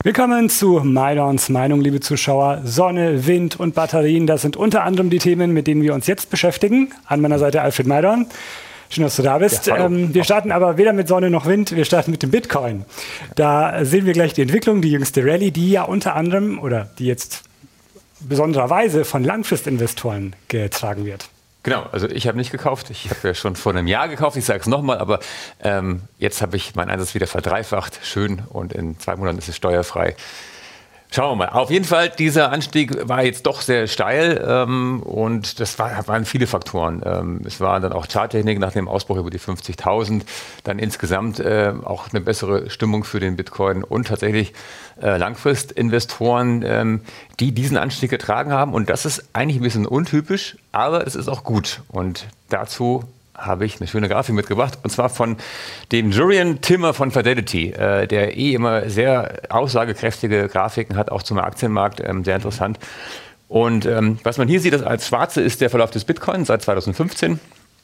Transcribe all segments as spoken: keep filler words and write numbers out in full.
Willkommen zu Maidons Meinung, liebe Zuschauer. Sonne, Wind und Batterien, das sind unter anderem die Themen, mit denen wir uns jetzt beschäftigen. An meiner Seite Alfred Maidon. Schön, dass du da bist. Ja, ähm, wir starten aber weder mit Sonne noch Wind, wir starten mit dem Bitcoin. Da sehen wir gleich die Entwicklung, die jüngste Rallye, die ja unter anderem, oder die jetzt besondererweise von Langfristinvestoren getragen wird. Genau, also ich habe nicht gekauft. Ich habe ja schon vor einem Jahr gekauft, ich sage es nochmal, aber ähm, jetzt habe ich meinen Einsatz wieder verdreifacht. Schön, und in zwei Monaten ist es steuerfrei. Schauen wir mal. Auf jeden Fall, dieser Anstieg war jetzt doch sehr steil ähm, und das war, waren viele Faktoren. Ähm, es war dann auch Charttechnik nach dem Ausbruch über die fünfzigtausend, dann insgesamt äh, auch eine bessere Stimmung für den Bitcoin und tatsächlich äh, Langfristinvestoren, ähm, die diesen Anstieg getragen haben. Und das ist eigentlich ein bisschen untypisch, aber es ist auch gut. Und dazu habe ich eine schöne Grafik mitgebracht, und zwar von dem Jurian Timmer von Fidelity, äh, der eh immer sehr aussagekräftige Grafiken hat, auch zum Aktienmarkt, ähm, sehr interessant. Und ähm, was man hier sieht, das als schwarze ist der Verlauf des Bitcoin seit zweitausendfünfzehn,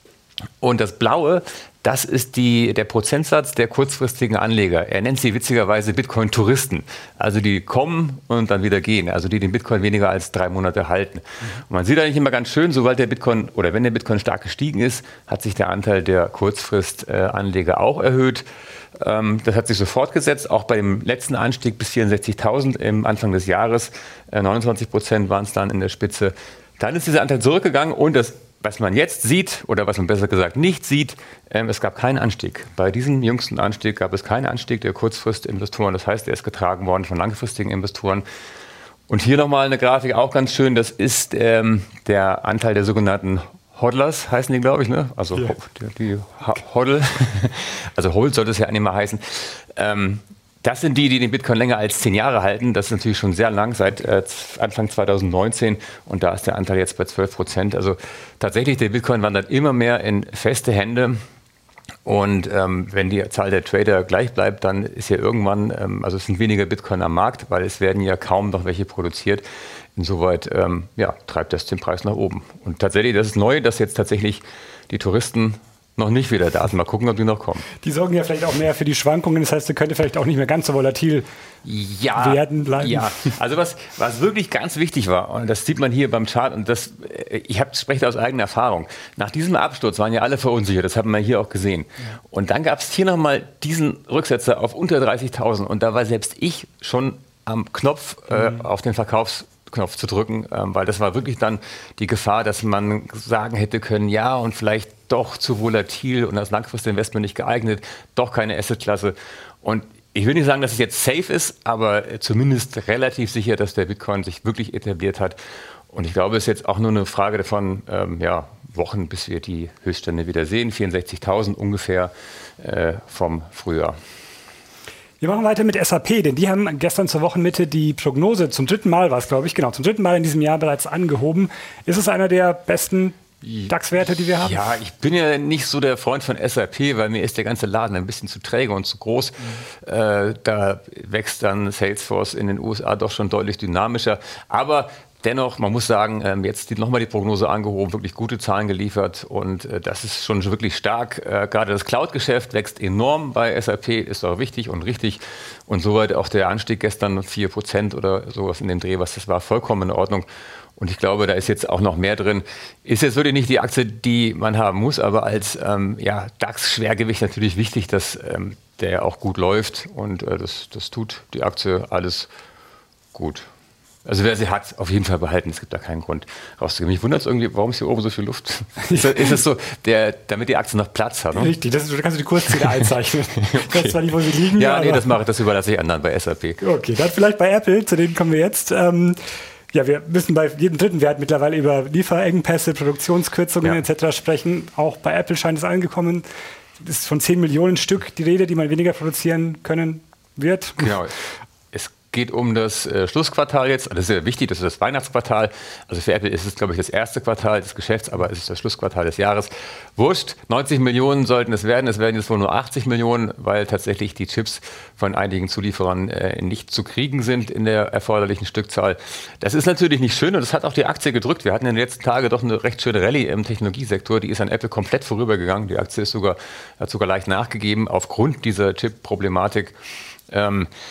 und das blaue, das ist die, der Prozentsatz der kurzfristigen Anleger. Er nennt sie witzigerweise Bitcoin-Touristen. Also die kommen und dann wieder gehen. Also die den Bitcoin weniger als drei Monate halten. Und man sieht eigentlich immer ganz schön, sobald der Bitcoin oder wenn der Bitcoin stark gestiegen ist, hat sich der Anteil der Kurzfristanleger auch erhöht. Das hat sich so fortgesetzt, auch bei dem letzten Anstieg bis vierundsechzigtausend im Anfang des Jahres. neunundzwanzig Prozent waren es dann in der Spitze. Dann ist dieser Anteil zurückgegangen, und das, was man jetzt sieht, oder was man besser gesagt nicht sieht, ähm, es gab keinen Anstieg. Bei diesem jüngsten Anstieg gab es keinen Anstieg der Kurzfristinvestoren. Das heißt, er ist getragen worden von langfristigen Investoren. Und hier nochmal eine Grafik, auch ganz schön, das ist ähm, der Anteil der sogenannten Hodlers, heißen die, glaube ich, ne? Also ja. die, die Hodl, also Hold sollte es ja eigentlich mal heißen. Ähm, Das sind die, die den Bitcoin länger als zehn Jahre halten. Das ist natürlich schon sehr lang, seit äh, Anfang zweitausendneunzehn. Und da ist der Anteil jetzt bei zwölf Prozent. Also tatsächlich, der Bitcoin wandert immer mehr in feste Hände. Und ähm, wenn die Zahl der Trader gleich bleibt, dann ist ja irgendwann, ähm, also es sind weniger Bitcoin am Markt, weil es werden ja kaum noch welche produziert. Insoweit ähm, ja, treibt das den Preis nach oben. Und tatsächlich, das ist neu, dass jetzt tatsächlich die Touristen noch nicht wieder da sind. Mal gucken, ob die noch kommen. Die sorgen ja vielleicht auch mehr für die Schwankungen. Das heißt, es könnte vielleicht auch nicht mehr ganz so volatil ja, werden bleiben. Ja, also was, was wirklich ganz wichtig war, und das sieht man hier beim Chart, und das, ich hab, spreche aus eigener Erfahrung. Nach diesem Absturz waren ja alle verunsichert, das haben wir hier auch gesehen. Ja. Und dann gab es hier nochmal diesen Rücksetzer auf unter dreißigtausend, und da war selbst ich schon am Knopf, äh, mhm. auf den Verkaufs Knopf zu drücken, ähm, weil das war wirklich dann die Gefahr, dass man sagen hätte können, ja, und vielleicht doch zu volatil und als Langfristinvestment nicht geeignet, doch keine Assetklasse. Und ich will nicht sagen, dass es jetzt safe ist, aber zumindest relativ sicher, dass der Bitcoin sich wirklich etabliert hat. Und ich glaube, es ist jetzt auch nur eine Frage davon, ähm, ja, Wochen, bis wir die Höchststände wieder sehen, vierundsechzigtausend ungefähr äh, vom Frühjahr. Wir machen weiter mit S A P, denn die haben gestern zur Wochenmitte die Prognose zum dritten Mal, war es glaube ich, genau, zum dritten Mal in diesem Jahr bereits angehoben. Ist es einer der besten DAX-Werte, die wir haben? Ja, ich bin ja nicht so der Freund von S A P, weil mir ist der ganze Laden ein bisschen zu träge und zu groß. Mhm. Äh, da wächst dann Salesforce in den U S A doch schon deutlich dynamischer. Aber dennoch, man muss sagen, jetzt nochmal die Prognose angehoben, wirklich gute Zahlen geliefert, und das ist schon wirklich stark. Gerade das Cloud-Geschäft wächst enorm bei S A P, ist auch wichtig und richtig. Und soweit auch der Anstieg gestern vier Prozent oder sowas in dem Dreh, was das war, vollkommen in Ordnung. Und ich glaube, da ist jetzt auch noch mehr drin. Ist jetzt wirklich nicht die Aktie, die man haben muss, aber als ähm, ja, DAX-Schwergewicht natürlich wichtig, dass ähm, der auch gut läuft. Und äh, das, das tut die Aktie alles gut. Also wer sie hat, auf jeden Fall behalten. Es gibt da keinen Grund rauszugeben. Mich wundert es irgendwie, warum ist hier oben so viel Luft? Ist es so, der, damit die Aktie noch Platz hat? Ne? Richtig, das ist, du kannst die Kursziele einzeichnen. Okay. Ich weiß zwar nicht, wo sie liegen. Ja, nee, das mache ich, das überlasse ich anderen bei S A P. Okay, dann vielleicht bei Apple, zu denen kommen wir jetzt. Ähm, ja, wir müssen bei jedem dritten Wert mittlerweile über Lieferengpässe, Produktionskürzungen ja. et cetera sprechen. Auch bei Apple scheint es angekommen. Es ist von zehn Millionen Stück die Rede, die man weniger produzieren können wird. Genau. Es geht um das äh, Schlussquartal jetzt. Das ist sehr wichtig, das ist das Weihnachtsquartal. Also für Apple ist es, glaube ich, das erste Quartal des Geschäfts, aber es ist das Schlussquartal des Jahres. Wurscht, neunzig Millionen sollten es werden. Es werden jetzt wohl nur achtzig Millionen, weil tatsächlich die Chips von einigen Zulieferern äh, nicht zu kriegen sind in der erforderlichen Stückzahl. Das ist natürlich nicht schön, und das hat auch die Aktie gedrückt. Wir hatten in den letzten Tagen doch eine recht schöne Rallye im Technologiesektor. Die ist an Apple komplett vorübergegangen. Die Aktie ist sogar, hat sogar leicht nachgegeben aufgrund dieser Chip-Problematik. Ähm,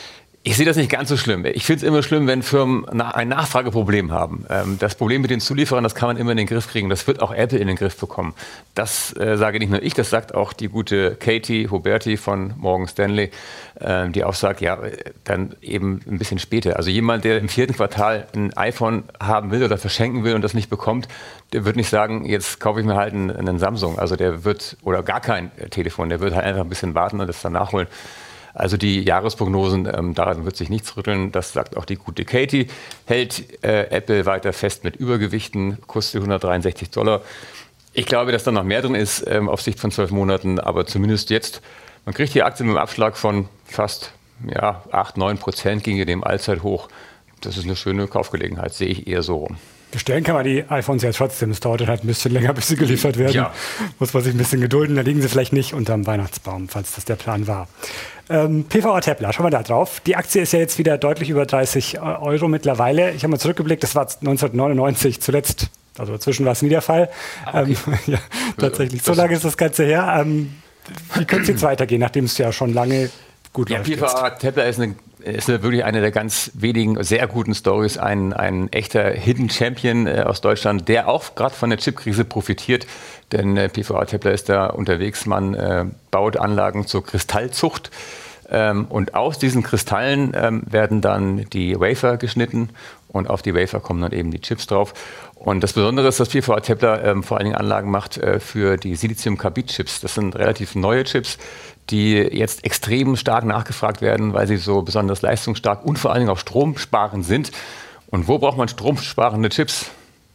Ich sehe das nicht ganz so schlimm. Ich finde es immer schlimm, wenn Firmen ein Nachfrageproblem haben. Das Problem mit den Zulieferern, das kann man immer in den Griff kriegen. Das wird auch Apple in den Griff bekommen. Das äh, sage nicht nur ich, das sagt auch die gute Katie Huberti von Morgan Stanley, äh, die auch sagt, ja, dann eben ein bisschen später. Also jemand, der im vierten Quartal ein iPhone haben will oder verschenken will und das nicht bekommt, der wird nicht sagen, jetzt kaufe ich mir halt einen, einen Samsung. Also der wird, oder gar kein Telefon, der wird halt einfach ein bisschen warten und das dann nachholen. Also die Jahresprognosen, ähm, daran wird sich nichts rütteln. Das sagt auch die gute Katie. Hält äh, Apple weiter fest mit Übergewichten, kostet hundertdreiundsechzig Dollar. Ich glaube, dass da noch mehr drin ist ähm, auf Sicht von zwölf Monaten. Aber zumindest jetzt, man kriegt die Aktie mit einem Abschlag von fast ja, acht, neun Prozent, ging dem Allzeithoch. Das ist eine schöne Kaufgelegenheit, sehe ich eher so rum. Bestellen kann man die iPhones ja trotzdem. Es dauert halt ein bisschen länger, bis sie geliefert werden. Ja. Muss man sich ein bisschen gedulden. Da liegen sie vielleicht nicht unterm Weihnachtsbaum, falls das der Plan war. Ähm, P V A Templer, schauen wir da drauf. Die Aktie ist ja jetzt wieder deutlich über dreißig Euro mittlerweile. Ich habe mal zurückgeblickt, das war neunzehnhundertneunundneunzig zuletzt. Also dazwischen war es nie der Fall. Ah, okay. ähm, ja, tatsächlich, so lange ist das Ganze her. Ähm, wie könnte es jetzt weitergehen, nachdem es ja schon lange gut ja, läuft? P V A Templer ist eine ist wirklich eine der ganz wenigen sehr guten Stories, ein, ein echter Hidden Champion äh, aus Deutschland, der auch gerade von der Chipkrise profitiert, denn äh, P V A Templer ist da unterwegs, man äh, baut Anlagen zur Kristallzucht ähm, und aus diesen Kristallen ähm, werden dann die Wafer geschnitten und auf die Wafer kommen dann eben die Chips drauf. Und das Besondere ist, dass P V A Templer ähm, vor allen Dingen Anlagen macht äh, für die Silizium-Carbid-Chips. Das sind relativ neue Chips, die jetzt extrem stark nachgefragt werden, weil sie so besonders leistungsstark und vor allen Dingen auch stromsparend sind. Und wo braucht man stromsparende Chips?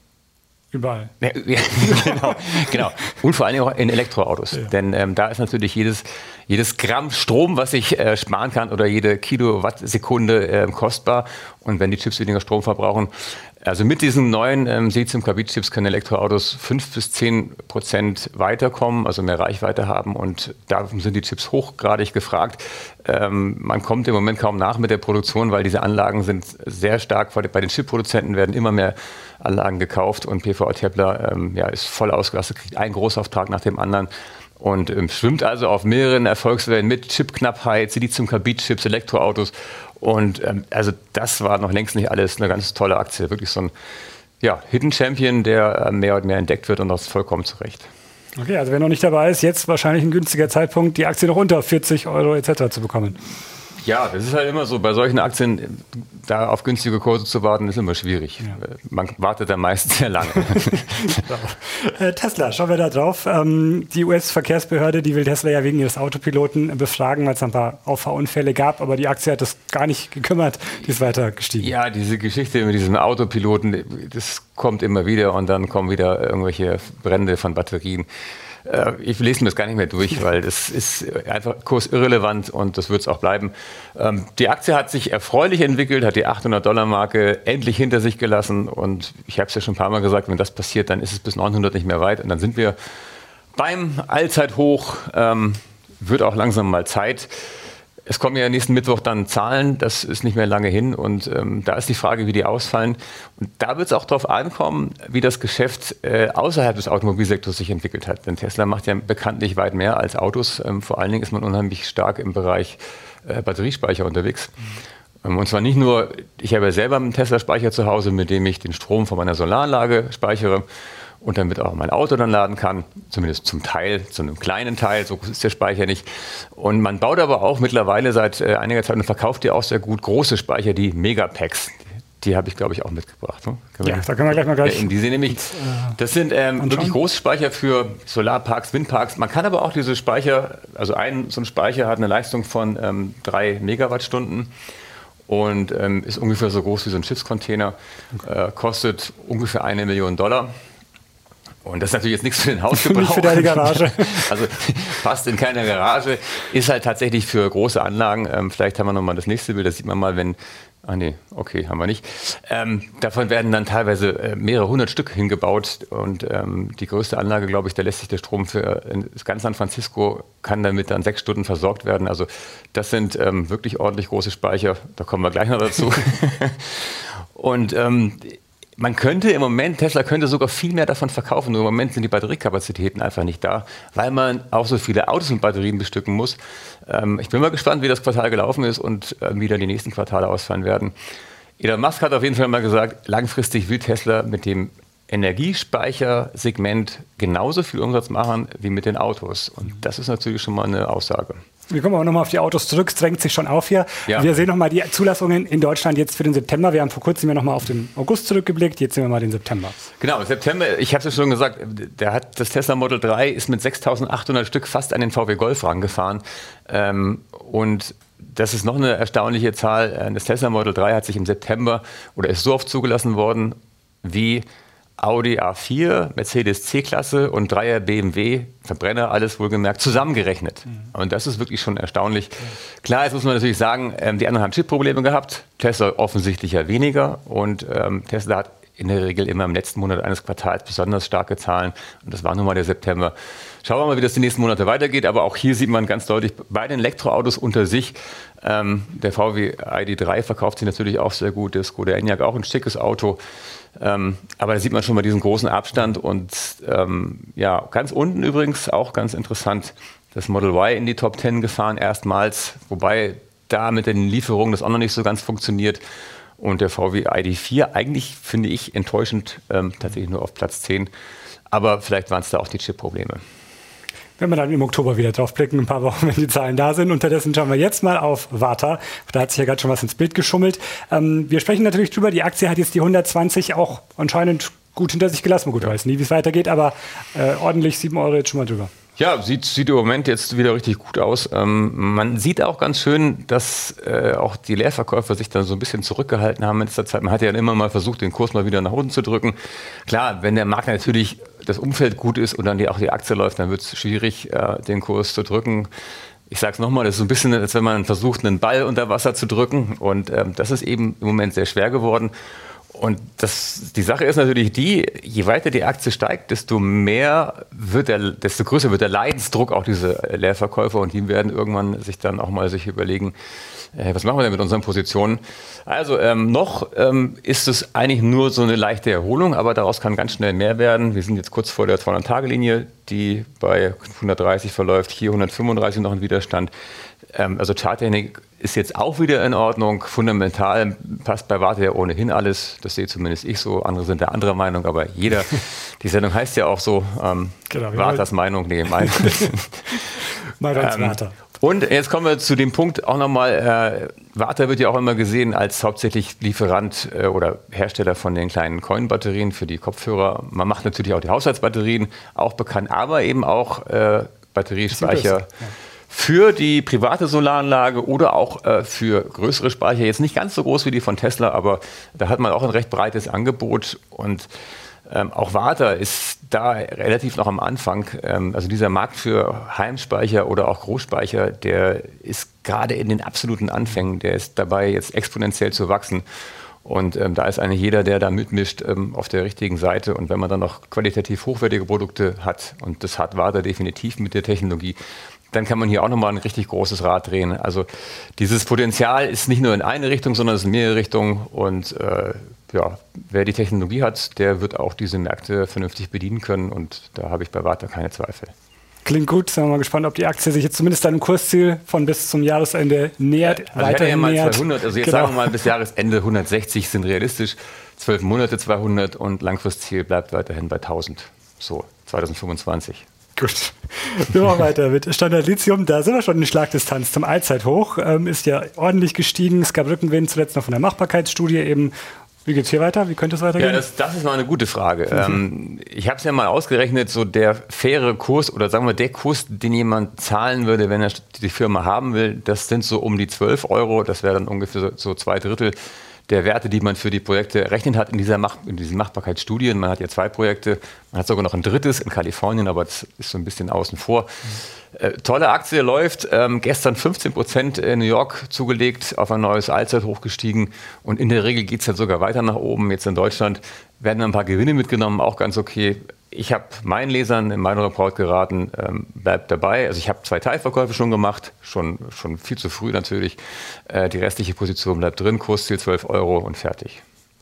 Überall. Ja, ja, genau, genau. Und vor allen Dingen auch in Elektroautos. Ja. Denn ähm, da ist natürlich jedes, jedes Gramm Strom, was ich äh, sparen kann, oder jede Kilowattsekunde äh, kostbar. Und wenn die Chips weniger Strom verbrauchen, also mit diesen neuen ähm, Silizium-Carbid-Chips können Elektroautos fünf bis zehn Prozent weiterkommen, also mehr Reichweite haben. Und da sind die Chips hochgradig gefragt. Ähm, man kommt im Moment kaum nach mit der Produktion, weil diese Anlagen sind sehr stark, bei den Chip-Produzenten werden immer mehr Anlagen gekauft und P V A Templer ähm, ja, ist voll ausgelastet, kriegt einen Großauftrag nach dem anderen und ähm, schwimmt also auf mehreren Erfolgswellen mit Chipknappheit, Silizium-Carbid-Chips, Elektroautos. Und ähm, also das war noch längst nicht alles eine ganz tolle Aktie. Wirklich so ein ja, Hidden Champion, der äh, mehr und mehr entdeckt wird und das vollkommen zu Recht. Okay, also wer noch nicht dabei ist, jetzt wahrscheinlich ein günstiger Zeitpunkt, die Aktie noch unter vierzig Euro et cetera zu bekommen. Ja, das ist halt immer so, bei solchen Aktien, da auf günstige Kurse zu warten, ist immer schwierig. Ja. Man wartet dann meistens sehr lange. äh, Tesla, schauen wir da drauf. Ähm, die U S-Verkehrsbehörde, die will Tesla ja wegen ihres Autopiloten befragen, weil es ein paar Auffahrunfälle gab, aber die Aktie hat das gar nicht gekümmert, die ist weiter gestiegen. Ja, diese Geschichte mit diesem Autopiloten, das kommt immer wieder und dann kommen wieder irgendwelche Brände von Batterien. Ich lese mir das gar nicht mehr durch, weil das ist einfach kursirrelevant und das wird es auch bleiben. Die Aktie hat sich erfreulich entwickelt, hat die achthundert-Dollar-Marke endlich hinter sich gelassen und ich habe es ja schon ein paar Mal gesagt, wenn das passiert, dann ist es bis neunhundert nicht mehr weit und dann sind wir beim Allzeithoch, ähm, wird auch langsam mal Zeit. Es kommen ja nächsten Mittwoch dann Zahlen, das ist nicht mehr lange hin und ähm, da ist die Frage, wie die ausfallen. Und da wird es auch darauf ankommen, wie das Geschäft äh, außerhalb des Automobilsektors sich entwickelt hat. Denn Tesla macht ja bekanntlich weit mehr als Autos. Ähm, vor allen Dingen ist man unheimlich stark im Bereich äh, Batteriespeicher unterwegs. Mhm. Ähm, und zwar nicht nur, ich habe ja selber einen Tesla-Speicher zu Hause, mit dem ich den Strom von meiner Solaranlage speichere. Und damit auch mein Auto dann laden kann, zumindest zum Teil, zu einem kleinen Teil, so groß ist der Speicher nicht. Und man baut aber auch mittlerweile seit äh, einiger Zeit und verkauft ja auch sehr gut große Speicher, die Megapacks. Die habe ich, glaube ich, auch mitgebracht. Ne? Ja, da können wir gleich mal gleich. Ja, die sind nämlich, das sind ähm, wirklich große Speicher für Solarparks, Windparks. Man kann aber auch diese Speicher, also ein so ein Speicher hat eine Leistung von ähm, drei Megawattstunden. Und ähm, ist ungefähr so groß wie so ein Schiffscontainer, okay. äh, kostet ungefähr eine Million Dollar. Und das ist natürlich jetzt nichts für den Hausgebrauch. Nicht für deine Garage. Also passt in keine Garage. Ist halt tatsächlich für große Anlagen. Ähm, vielleicht haben wir nochmal das nächste Bild. Das sieht man mal, wenn... Ah nee, okay, haben wir nicht. Ähm, davon werden dann teilweise äh, mehrere hundert Stück hingebaut. Und ähm, die größte Anlage, glaube ich, da lässt sich der Strom für äh, ganz San Francisco, kann damit dann sechs Stunden versorgt werden. Also das sind ähm, wirklich ordentlich große Speicher. Da kommen wir gleich noch dazu. Und... Ähm, man könnte im Moment, Tesla könnte sogar viel mehr davon verkaufen, nur im Moment sind die Batteriekapazitäten einfach nicht da, weil man auch so viele Autos mit Batterien bestücken muss. Ähm, ich bin mal gespannt, wie das Quartal gelaufen ist und äh, wie dann die nächsten Quartale ausfallen werden. Elon Musk hat auf jeden Fall mal gesagt, langfristig will Tesla mit dem Energiespeichersegment genauso viel Umsatz machen wie mit den Autos. Und das ist natürlich schon mal eine Aussage. Wir kommen aber nochmal auf die Autos zurück, es drängt sich schon auf hier. Ja. Wir sehen nochmal die Zulassungen in Deutschland jetzt für den September. Wir haben vor kurzem ja nochmal auf den August zurückgeblickt, jetzt sehen wir mal den September. Genau, September, ich habe es ja schon gesagt, der hat, das Tesla Model drei ist mit sechstausendachthundert Stück fast an den V W Golf rangefahren. Ähm, und das ist noch eine erstaunliche Zahl. Das Tesla Model drei hat sich im September oder ist so oft zugelassen worden wie Audi A vier, Mercedes C-Klasse und Dreier B M W, Verbrenner, alles wohlgemerkt, zusammengerechnet. Mhm. Und das ist wirklich schon erstaunlich. Mhm. Klar, jetzt muss man natürlich sagen, ähm, die anderen haben Chip-Probleme gehabt, Tesla offensichtlich ja weniger. Und ähm, Tesla hat in der Regel immer im letzten Monat eines Quartals besonders starke Zahlen. Und das war nun mal der September. Schauen wir mal, wie das die nächsten Monate weitergeht. Aber auch hier sieht man ganz deutlich, bei den Elektroautos unter sich, ähm, der V W I D drei verkauft sich natürlich auch sehr gut, der Skoda Enyaq auch ein schickes Auto. Ähm, aber da sieht man schon mal diesen großen Abstand und ähm, ja, ganz unten übrigens auch ganz interessant, das Model Y in die Top zehn gefahren erstmals, wobei da mit den Lieferungen das auch noch nicht so ganz funktioniert und der V W I D vier eigentlich, finde ich, enttäuschend, ähm, tatsächlich nur auf Platz zehn, aber vielleicht waren es da auch die Chip-Probleme. Wenn wir dann im Oktober wieder drauf blicken, ein paar Wochen, wenn die Zahlen da sind. Unterdessen schauen wir jetzt mal auf Varta. Da hat sich ja gerade schon was ins Bild geschummelt. Ähm, wir sprechen natürlich drüber, die Aktie hat jetzt die hundertzwanzig auch anscheinend gut hinter sich gelassen. Gut, ja. Weiß nie, wie es weitergeht, aber äh, ordentlich sieben Euro jetzt schon mal drüber. Ja, sieht, sieht im Moment jetzt wieder richtig gut aus. Ähm, man sieht auch ganz schön, dass äh, auch die Leerverkäufer sich dann so ein bisschen zurückgehalten haben in letzter Zeit. Man hat ja immer mal versucht, den Kurs mal wieder nach unten zu drücken. Klar, wenn der Markt natürlich das Umfeld gut ist und dann die, auch die Aktie läuft, dann wird es schwierig, äh, den Kurs zu drücken. Ich sage es nochmal, das ist so ein bisschen, als wenn man versucht, einen Ball unter Wasser zu drücken. Und ähm, das ist eben im Moment sehr schwer geworden. Und das, die Sache ist natürlich die, je weiter die Aktie steigt, desto mehr wird der, desto größer wird der Leidensdruck auch diese Leerverkäufer und die werden irgendwann sich dann auch mal sich überlegen, äh, was machen wir denn mit unseren Positionen? Also ähm, noch ähm, ist es eigentlich nur so eine leichte Erholung, aber daraus kann ganz schnell mehr werden. Wir sind jetzt kurz vor der zweihundert-Tage-Linie, die bei hundertdreißig verläuft, hier hundertfünfunddreißig noch ein Widerstand. Ähm, also Charttechnik ist jetzt auch wieder in Ordnung. Fundamental passt bei Varta ja ohnehin alles. Das sehe zumindest ich so. Andere sind der anderer Meinung, aber jeder, die Sendung heißt ja auch so, ähm, genau, Vartas Meinung, nee, Meinung. Meinung ähm, Varta. Und jetzt kommen wir zu dem Punkt auch nochmal, äh, Varta wird ja auch immer gesehen als hauptsächlich Lieferant äh, oder Hersteller von den kleinen Coin-Batterien für die Kopfhörer. Man macht natürlich auch die Haushaltsbatterien, auch bekannt, aber eben auch äh, Batteriespeicher für die private Solaranlage oder auch äh, für größere Speicher. Jetzt nicht ganz so groß wie die von Tesla, aber da hat man auch ein recht breites Angebot und ähm, auch Varta ist da relativ noch am Anfang. Ähm, also dieser Markt für Heimspeicher oder auch Großspeicher, der ist gerade in den absoluten Anfängen, der ist dabei jetzt exponentiell zu wachsen. Und ähm, da ist eigentlich jeder, der da mitmischt, ähm, auf der richtigen Seite. Und wenn man dann noch qualitativ hochwertige Produkte hat, und das hat Varta definitiv mit der Technologie, dann kann man hier auch nochmal ein richtig großes Rad drehen. Also dieses Potenzial ist nicht nur in eine Richtung, sondern es ist in mehrere Richtungen. Und äh, ja, wer die Technologie hat, der wird auch diese Märkte vernünftig bedienen können. Und da habe ich bei Varta keine Zweifel. Klingt gut. Sind wir mal gespannt, ob die Aktie sich jetzt zumindest einem Kursziel von bis zum Jahresende nähert. Also weiter ja mal nähert. zweihundert, also jetzt genau. Sagen wir mal, bis Jahresende hundertsechzig sind realistisch. Zwölf Monate zweihundert und Langfristziel bleibt weiterhin bei tausend. So, zweitausendfünfundzwanzig. Gut, wir machen weiter mit Standard Lithium. Da sind wir schon in Schlagdistanz zum Allzeithoch. Ähm, ist ja ordentlich gestiegen. Es gab Rückenwind, zuletzt noch von der Machbarkeitsstudie eben. Wie geht es hier weiter? Wie könnte es weitergehen? Ja, das, das ist mal eine gute Frage. Mhm. Ähm, ich habe es ja mal ausgerechnet, so der faire Kurs oder sagen wir der Kurs, den jemand zahlen würde, wenn er die Firma haben will, das sind so um die zwölf Euro. Das wäre dann ungefähr so, so zwei Drittel der Werte, die man für die Projekte errechnet hat in, dieser Mach, in diesen Machbarkeitsstudien. Man hat ja zwei Projekte, man hat sogar noch ein drittes in Kalifornien, aber das ist so ein bisschen außen vor. Mhm. Äh, tolle Aktie läuft, ähm, gestern fünfzehn Prozent in New York zugelegt, auf ein neues Allzeithoch gestiegen und in der Regel geht es halt sogar weiter nach oben. Jetzt in Deutschland werden ein paar Gewinne mitgenommen, auch ganz okay. Ich habe meinen Lesern in meinem Report geraten, ähm, bleibt dabei. Also ich habe zwei Teilverkäufe schon gemacht, schon, schon viel zu früh natürlich. Äh, die restliche Position bleibt drin, Kursziel zwölf Euro und fertig.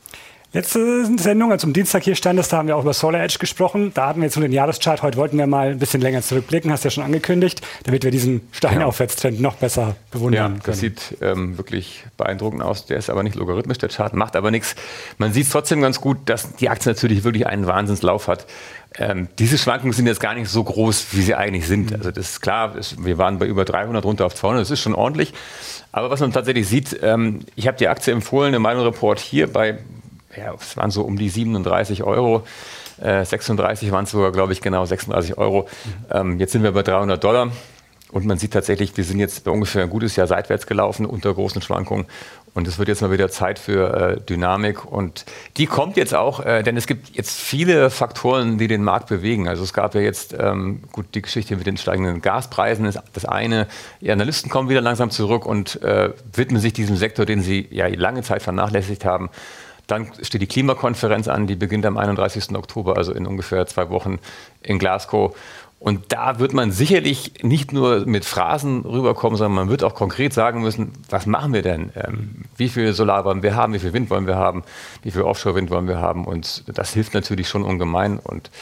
Letzte Sendung, als am Dienstag hier standest, da haben wir auch über SolarEdge gesprochen. Da hatten wir jetzt nur den Jahreschart. Heute wollten wir mal ein bisschen länger zurückblicken, hast du ja schon angekündigt, damit wir diesen Steinaufwärtstrend noch besser bewundern können. Ja, das sieht ähm, wirklich beeindruckend aus. Der ist aber nicht logarithmisch, der Chart macht aber nichts. Man sieht trotzdem ganz gut, dass die Aktie natürlich wirklich einen Wahnsinnslauf hat. Ähm, diese Schwankungen sind jetzt gar nicht so groß, wie sie eigentlich sind. Also das ist klar, es, wir waren bei über dreihundert, runter auf zweihundert, das ist schon ordentlich. Aber was man tatsächlich sieht, ähm, ich habe die Aktie empfohlen im Meinung Report hier bei, ja, es waren so um die siebenunddreißig Euro, äh, sechsunddreißig waren es sogar, glaube ich, genau sechsunddreißig Euro. Ähm, jetzt sind wir bei dreihundert Dollar. Und man sieht tatsächlich, wir sind jetzt bei ungefähr ein gutes Jahr seitwärts gelaufen unter großen Schwankungen. Und es wird jetzt mal wieder Zeit für äh, Dynamik. Und die kommt jetzt auch, äh, denn es gibt jetzt viele Faktoren, die den Markt bewegen. Also es gab ja jetzt, ähm, gut, die Geschichte mit den steigenden Gaspreisen ist das eine. Die Analysten kommen wieder langsam zurück und äh, widmen sich diesem Sektor, den sie ja lange Zeit vernachlässigt haben. Dann steht die Klimakonferenz an, die beginnt am einunddreißigsten Oktober, also in ungefähr zwei Wochen in Glasgow. Und da wird man sicherlich nicht nur mit Phrasen rüberkommen, sondern man wird auch konkret sagen müssen, was machen wir denn? Ähm, wie viel Solar wollen wir haben? Wie viel Wind wollen wir haben? Wie viel Offshore-Wind wollen wir haben? Und das hilft natürlich schon ungemein. Und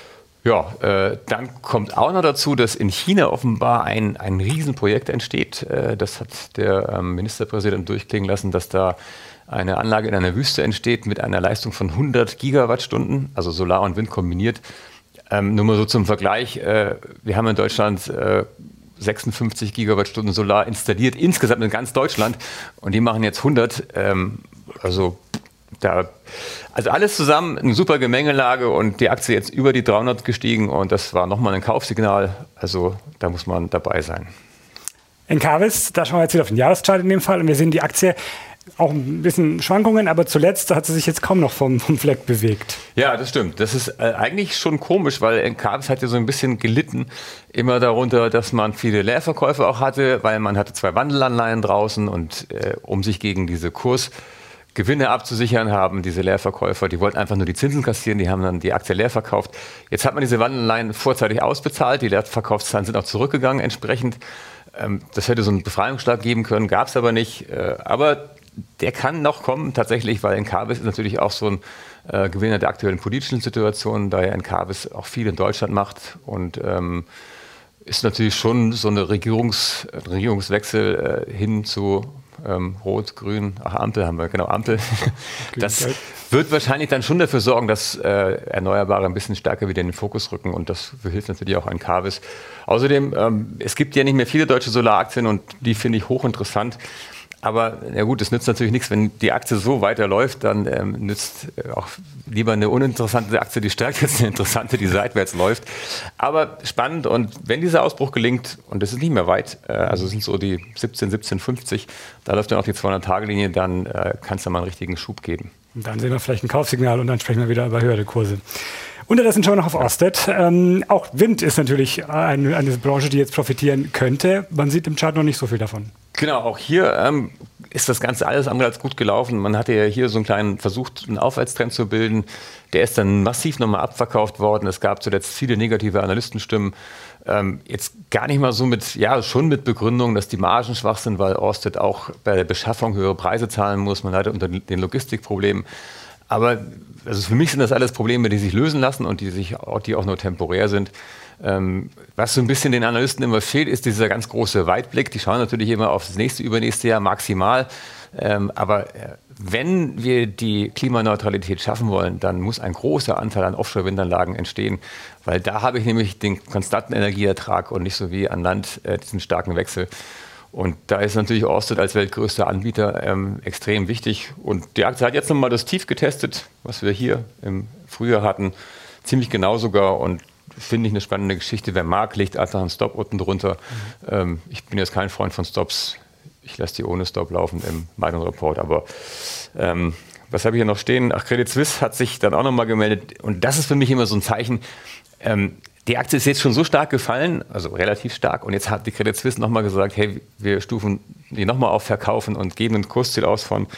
ja, äh, dann kommt auch noch dazu, dass in China offenbar ein, ein Riesenprojekt entsteht. Äh, das hat der ähm, Ministerpräsident durchklingen lassen, dass da eine Anlage in einer Wüste entsteht mit einer Leistung von hundert Gigawattstunden, also Solar und Wind kombiniert. Ähm, nur mal so zum Vergleich, äh, wir haben in Deutschland äh, sechsundfünfzig Gigawattstunden Solar installiert, insgesamt in ganz Deutschland, und die machen jetzt hundert. Ähm, also, da, also alles zusammen eine super Gemengelage, und die Aktie jetzt über die dreihundert gestiegen, und das war nochmal ein Kaufsignal, also da muss man dabei sein. Encavis, da schauen wir jetzt wieder auf den Jahreschart in dem Fall, und wir sehen die Aktie auch ein bisschen Schwankungen, aber zuletzt hat sie sich jetzt kaum noch vom, vom Fleck bewegt. Ja, das stimmt. Das ist äh, eigentlich schon komisch, weil Encavis hat ja so ein bisschen gelitten, immer darunter, dass man viele Leerverkäufe auch hatte, weil man hatte zwei Wandelanleihen draußen, und äh, um sich gegen diese Kursgewinne abzusichern, haben diese Leerverkäufer, die wollten einfach nur die Zinsen kassieren, die haben dann die Aktie leer verkauft. Jetzt hat man diese Wandelanleihen vorzeitig ausbezahlt, die Leerverkaufszahlen sind auch zurückgegangen entsprechend. Ähm, das hätte so einen Befreiungsschlag geben können, gab es aber nicht. Äh, aber der kann noch kommen, tatsächlich, weil Encavis ist natürlich auch so ein äh, Gewinner der aktuellen politischen Situation, da ja Encavis auch viel in Deutschland macht, und ähm, ist natürlich schon so eine Regierungs, Regierungswechsel äh, hin zu ähm, Rot, Grün, ach Ampel haben wir, genau, Ampel. Das wird wahrscheinlich dann schon dafür sorgen, dass äh, Erneuerbare ein bisschen stärker wieder in den Fokus rücken, und das hilft natürlich auch Encavis. Außerdem, ähm, es gibt ja nicht mehr viele deutsche Solaraktien, und die finde ich hochinteressant. Aber ja gut, es nützt natürlich nichts, wenn die Aktie so weiterläuft, dann ähm, nützt auch lieber eine uninteressante Aktie, die stärkt, als eine interessante, die seitwärts läuft. Aber spannend, und wenn dieser Ausbruch gelingt, und das ist nicht mehr weit, äh, also es sind so die siebzehn, siebzehn fünfzig, da läuft dann auch die zweihundert-Tage-Linie, dann äh, kann es da mal einen richtigen Schub geben. Und dann sehen wir vielleicht ein Kaufsignal, und dann sprechen wir wieder über höhere Kurse. Unterdessen schauen wir noch auf Ørsted. Ähm, auch Wind ist natürlich eine, eine Branche, die jetzt profitieren könnte. Man sieht im Chart noch nicht so viel davon. Genau, auch hier ähm, ist das Ganze alles andere als gut gelaufen. Man hatte ja hier so einen kleinen Versuch, einen Aufwärtstrend zu bilden. Der ist dann massiv nochmal abverkauft worden. Es gab zuletzt viele negative Analystenstimmen. Ähm, jetzt gar nicht mal so mit, ja, schon mit Begründung, dass die Margen schwach sind, weil Ørsted auch bei der Beschaffung höhere Preise zahlen muss. Man leidet unter den Logistikproblemen. Aber also für mich sind das alles Probleme, die sich lösen lassen, und die, sich, die auch nur temporär sind. Ähm, was so ein bisschen den Analysten immer fehlt, ist dieser ganz große Weitblick. Die schauen natürlich immer auf das nächste, übernächste Jahr maximal. Ähm, aber äh, wenn wir die Klimaneutralität schaffen wollen, dann muss ein großer Anteil an Offshore-Windanlagen entstehen. Weil da habe ich nämlich den konstanten Energieertrag und nicht so wie an Land äh, diesen starken Wechsel. Und da ist natürlich Ørsted als weltgrößter Anbieter ähm, extrem wichtig. Und die Aktie hat jetzt nochmal das Tief getestet, was wir hier im Frühjahr hatten. Ziemlich genau sogar. Und finde ich eine spannende Geschichte. Wer mag, legt einfach einen Stop unten drunter. Mhm. Ähm, ich bin jetzt kein Freund von Stops. Ich lasse die ohne Stop laufen im Meinung Report. Aber ähm, was habe ich hier noch stehen? Ach, Credit Suisse hat sich dann auch nochmal gemeldet. Und das ist für mich immer so ein Zeichen. Ähm, Die Aktie ist jetzt schon so stark gefallen, also relativ stark, und jetzt hat die Credit Suisse nochmal gesagt, hey, wir stufen die nochmal auf Verkaufen und geben ein Kursziel aus von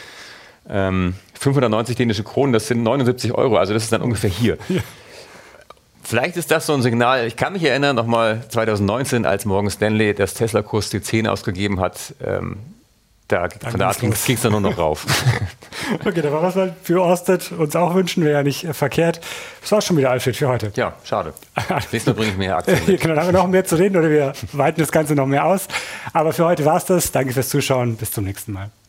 ähm, fünfhundertneunzig dänische Kronen, das sind neunundsiebzig Euro, also das ist dann ungefähr hier. Ja. Vielleicht ist das so ein Signal, ich kann mich erinnern, nochmal zweitausendneunzehn, als Morgan Stanley das Tesla-Kursziel zehn ausgegeben hat, ähm, Da, von da ging es dann nur noch rauf. Okay, da war was wir für Orsted uns auch wünschen, wäre ja nicht äh, verkehrt. Das war schon wieder, Alfred, für heute. Ja, schade. Nächstes Mal bringe ich mehr Aktien mit. Genau, dann haben wir noch mehr zu reden oder wir weiten das Ganze noch mehr aus. Aber für heute war es das. Danke fürs Zuschauen. Bis zum nächsten Mal.